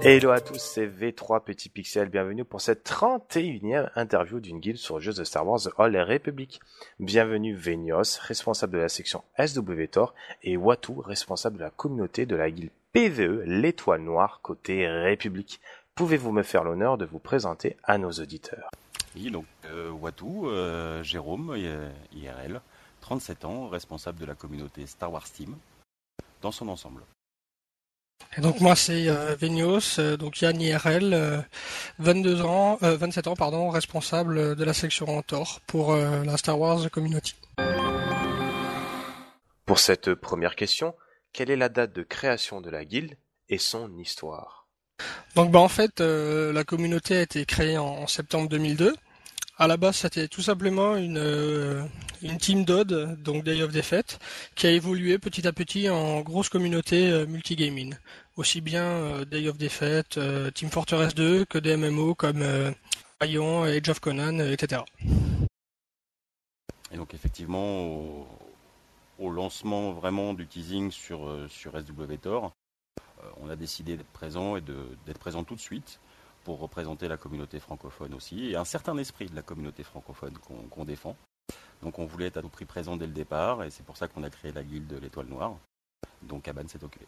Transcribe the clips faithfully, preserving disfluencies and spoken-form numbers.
Hello à tous, c'est V trois Petit Pixel, bienvenue pour cette trente et unième interview d'une guilde sur le jeu de Star Wars The Old Republic. Bienvenue Venios, responsable de la section S W Tor, et Watu, responsable de la communauté de la guilde P V E, l'étoile noire côté République. Pouvez-vous me faire l'honneur de vous présenter à nos auditeurs? Oui, donc euh, Watu, euh, Jérôme, I R L, trente-sept ans, responsable de la communauté Star Wars Team, dans son ensemble. Et donc moi c'est euh, Venios, euh, donc Yann I R L, euh, vingt-deux ans, euh, vingt-sept ans pardon, responsable de la section Tor pour euh, la Star Wars Community. Pour cette première question, quelle est la date de création de la guilde et son histoire? Donc bah en fait euh, la communauté a été créée en, en septembre deux mille deux. À la base c'était tout simplement une euh, une team D O D, donc Day of Defeat, qui a évolué petit à petit en grosse communauté euh, multigaming. Aussi bien euh, Day of Defeat, euh, Team Fortress deux que des M M O comme euh, Ion, Age of Conan, euh, et cetera. Et donc effectivement, au, au lancement vraiment du teasing sur, euh, sur S W Tor, euh, on a décidé d'être présent et de, d'être présent tout de suite pour représenter la communauté francophone aussi, et un certain esprit de la communauté francophone qu'on, qu'on défend. Donc on voulait être à tout prix présent dès le départ, et c'est pour ça qu'on a créé la guilde de l'Étoile Noire. Donc Aban s'est occupé.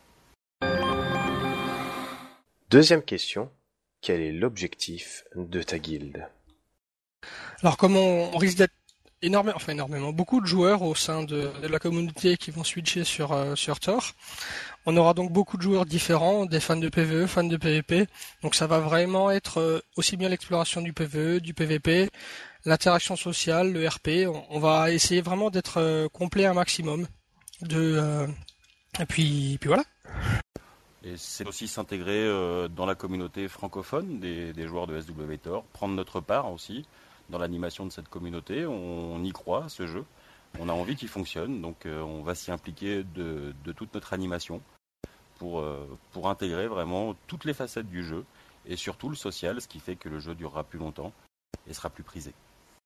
Deuxième question, quel est l'objectif de ta guilde? Alors comme on, on risque d'être énormément, enfin énormément, beaucoup de joueurs au sein de, de la communauté qui vont switcher sur, euh, sur Tor, on aura donc beaucoup de joueurs différents, des fans de P V E, fans de P V P, donc ça va vraiment être euh, aussi bien l'exploration du P V E, du P V P, l'interaction sociale, le R P, on, on va essayer vraiment d'être euh, complet un maximum. De, euh, et puis, puis voilà. Et c'est aussi s'intégrer euh, dans la communauté francophone des, des joueurs de S W Tor, prendre notre part aussi dans l'animation de cette communauté. On, on y croit, ce jeu. On a envie qu'il fonctionne, donc euh, on va s'y impliquer de, de toute notre animation pour, euh, pour intégrer vraiment toutes les facettes du jeu et surtout le social, ce qui fait que le jeu durera plus longtemps et sera plus prisé.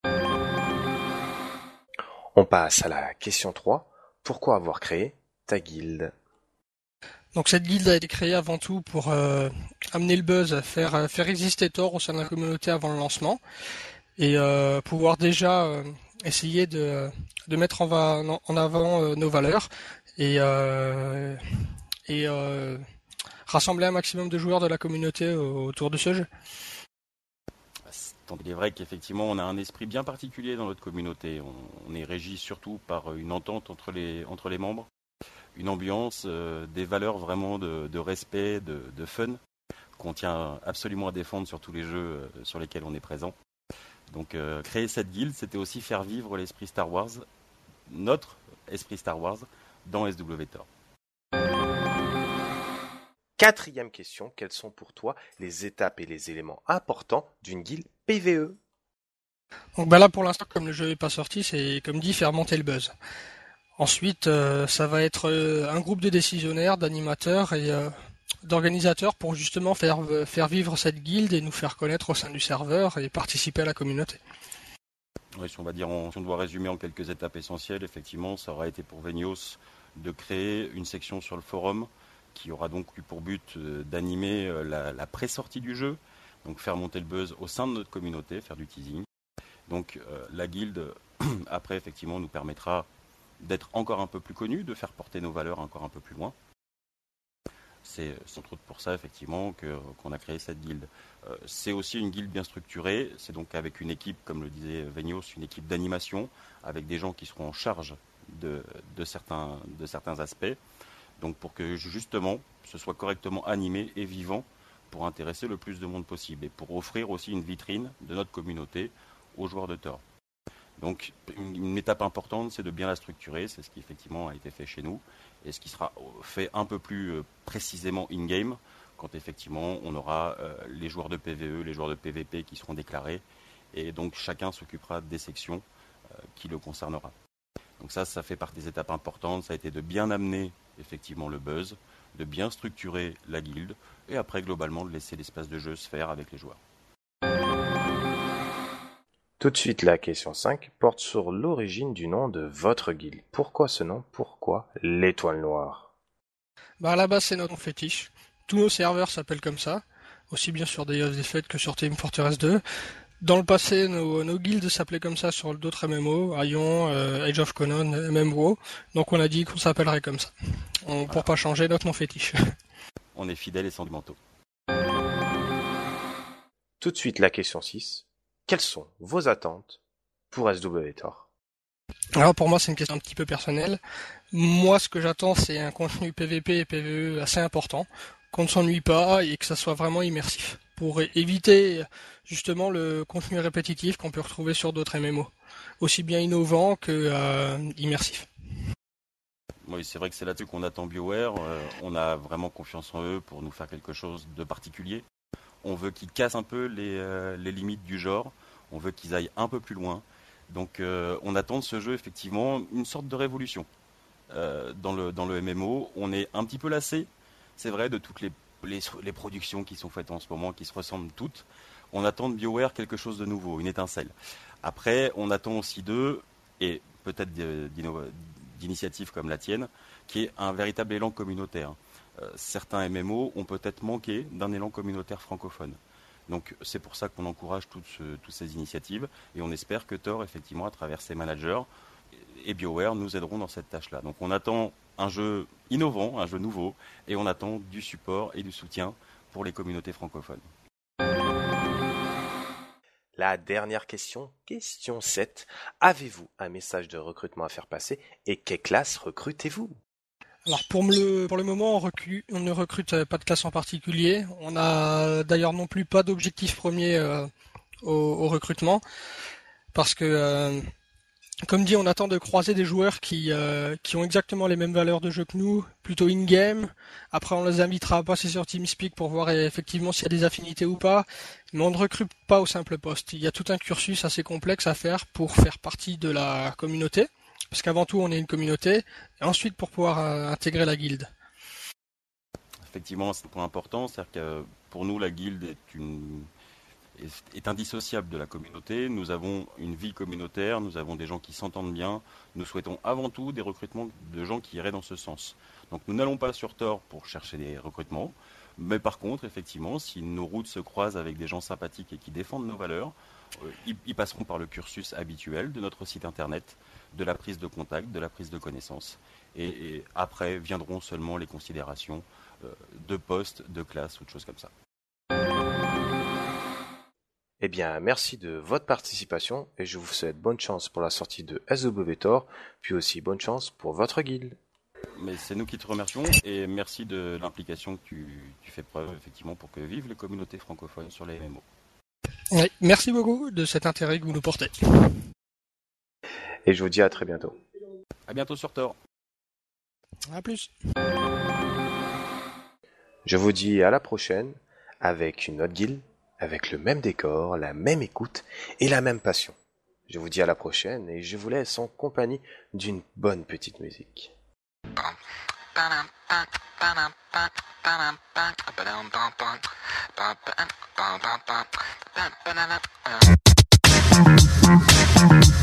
On passe à la question trois. Pourquoi avoir créé ta guilde? Donc cette guilde a été créée avant tout pour euh, amener le buzz, faire faire exister Tor au sein de la communauté avant le lancement et euh, pouvoir déjà euh, essayer de de mettre en, va, en avant euh, nos valeurs et euh, et euh, rassembler un maximum de joueurs de la communauté autour de ce jeu. Il est vrai qu'effectivement on a un esprit bien particulier dans notre communauté. On, on est régi surtout par une entente entre les entre les membres. Une ambiance, euh, des valeurs vraiment de, de respect, de, de fun, qu'on tient absolument à défendre sur tous les jeux euh, sur lesquels on est présent. Donc euh, créer cette guilde, c'était aussi faire vivre l'esprit Star Wars, notre esprit Star Wars, dans S W Tor. Quatrième question, quelles sont pour toi les étapes et les éléments importants d'une guilde P V E? Donc bah là pour l'instant, comme le jeu n'est pas sorti, c'est comme dit faire monter le buzz. Ensuite, euh, ça va être euh, un groupe de décisionnaires, d'animateurs et euh, d'organisateurs pour justement faire faire vivre cette guilde et nous faire connaître au sein du serveur et participer à la communauté. Oui, si on va dire, on, si on doit résumer en quelques étapes essentielles, effectivement, ça aura été pour Venios de créer une section sur le forum qui aura donc eu pour but euh, d'animer euh, la, la pré-sortie du jeu, donc faire monter le buzz au sein de notre communauté, faire du teasing. Donc euh, la guilde, après, effectivement, nous permettra d'être encore un peu plus connus, de faire porter nos valeurs encore un peu plus loin. C'est, c'est entre autres pour ça, effectivement, que, qu'on a créé cette guilde. Euh, c'est aussi une guilde bien structurée, c'est donc avec une équipe, comme le disait Venios, une équipe d'animation, avec des gens qui seront en charge de, de, certains, de certains aspects, donc pour que justement ce soit correctement animé et vivant pour intéresser le plus de monde possible et pour offrir aussi une vitrine de notre communauté aux joueurs de Tor. Donc une, une étape importante, c'est de bien la structurer, c'est ce qui effectivement a été fait chez nous et ce qui sera fait un peu plus euh, précisément in-game quand effectivement on aura euh, les joueurs de P V E, les joueurs de P V P qui seront déclarés et donc chacun s'occupera des sections euh, qui le concernera. Donc ça, ça fait partie des étapes importantes, ça a été de bien amener effectivement le buzz, de bien structurer la guilde et après globalement de laisser l'espace de jeu se faire avec les joueurs. Tout de suite, la question cinq porte sur l'origine du nom de votre guilde. Pourquoi ce nom? Pourquoi l'Étoile Noire? Bah à la base c'est notre fétiche. Tous nos serveurs s'appellent comme ça. aussi bien sur Day of Defeat que sur Team Fortress deux. Dans le passé, nos, nos guildes s'appelaient comme ça sur d'autres M M O, Aion, euh, Age of Conan, M M O, donc on a dit qu'on s'appellerait comme ça, on, voilà. Pour pas changer notre nom fétiche. On est fidèles et sentimentaux. Tout de suite la question six. Quelles sont vos attentes pour S W Tor ? Alors pour moi c'est une question un petit peu personnelle. Moi ce que j'attends c'est un contenu P V P et P V E assez important, qu'on ne s'ennuie pas et que ça soit vraiment immersif, pour éviter justement le contenu répétitif qu'on peut retrouver sur d'autres M M O, aussi bien innovant que euh, immersif. Oui, c'est vrai que c'est là-dessus qu'on attend BioWare. Euh, on a vraiment confiance en eux pour nous faire quelque chose de particulier. On veut qu'ils cassent un peu les, euh, les limites du genre. On veut qu'ils aillent un peu plus loin. Donc euh, on attend de ce jeu effectivement une sorte de révolution. Euh, dans, le, dans le M M O, on est un petit peu lassé, c'est vrai, de toutes les, les, les productions qui sont faites en ce moment, qui se ressemblent toutes. On attend de BioWare quelque chose de nouveau, une étincelle. Après, on attend aussi d'eux, et peut-être d'initiatives comme la tienne, qui est un véritable élan communautaire. Euh, certains M M O ont peut-être manqué d'un élan communautaire francophone. Donc c'est pour ça qu'on encourage toutes, ce, toutes ces initiatives, et on espère que Tor, effectivement, à travers ses managers, et BioWare nous aideront dans cette tâche-là. Donc on attend un jeu innovant, un jeu nouveau, et on attend du support et du soutien pour les communautés francophones. La dernière question, question sept. Avez-vous un message de recrutement à faire passer et quelle classe recrutez-vous ? Alors pour le, pour le moment, on, recrute, on ne recrute pas de classe en particulier. On n'a d'ailleurs non plus pas d'objectif premier euh, au, au recrutement, parce que... Euh, Comme dit, on attend de croiser des joueurs qui euh, qui ont exactement les mêmes valeurs de jeu que nous, plutôt in-game. Après, on les invitera à passer sur TeamSpeak pour voir effectivement s'il y a des affinités ou pas. Mais on ne recrute pas au simple poste. Il y a tout un cursus assez complexe à faire pour faire partie de la communauté. Parce qu'avant tout, on est une communauté. Et ensuite, pour pouvoir euh, intégrer la guilde. Effectivement, c'est un point important. C'est-à-dire que pour nous, la guilde est une... est indissociable de la communauté. Nous avons une vie communautaire, nous avons des gens qui s'entendent bien. Nous souhaitons avant tout des recrutements de gens qui iraient dans ce sens. Donc nous n'allons pas sur Tor pour chercher des recrutements, mais par contre, effectivement, si nos routes se croisent avec des gens sympathiques et qui défendent nos valeurs, euh, ils, ils passeront par le cursus habituel de notre site internet, de la prise de contact, de la prise de connaissances. Et, et après viendront seulement les considérations euh, de poste, de classe ou de choses comme ça. Eh bien, merci de votre participation et je vous souhaite bonne chance pour la sortie de S W Tor, puis aussi bonne chance pour votre guilde. Mais c'est nous qui te remercions et merci de l'implication que tu, tu fais preuve effectivement pour que vivent les communautés francophones sur les M M O. Oui, merci beaucoup de cet intérêt que vous nous portez. Et je vous dis à très bientôt. À bientôt sur Tor. À plus. Je vous dis à la prochaine avec une autre guilde, avec le même décor, la même écoute et la même passion. Je vous dis à la prochaine et je vous laisse en compagnie d'une bonne petite musique. Ba-dum,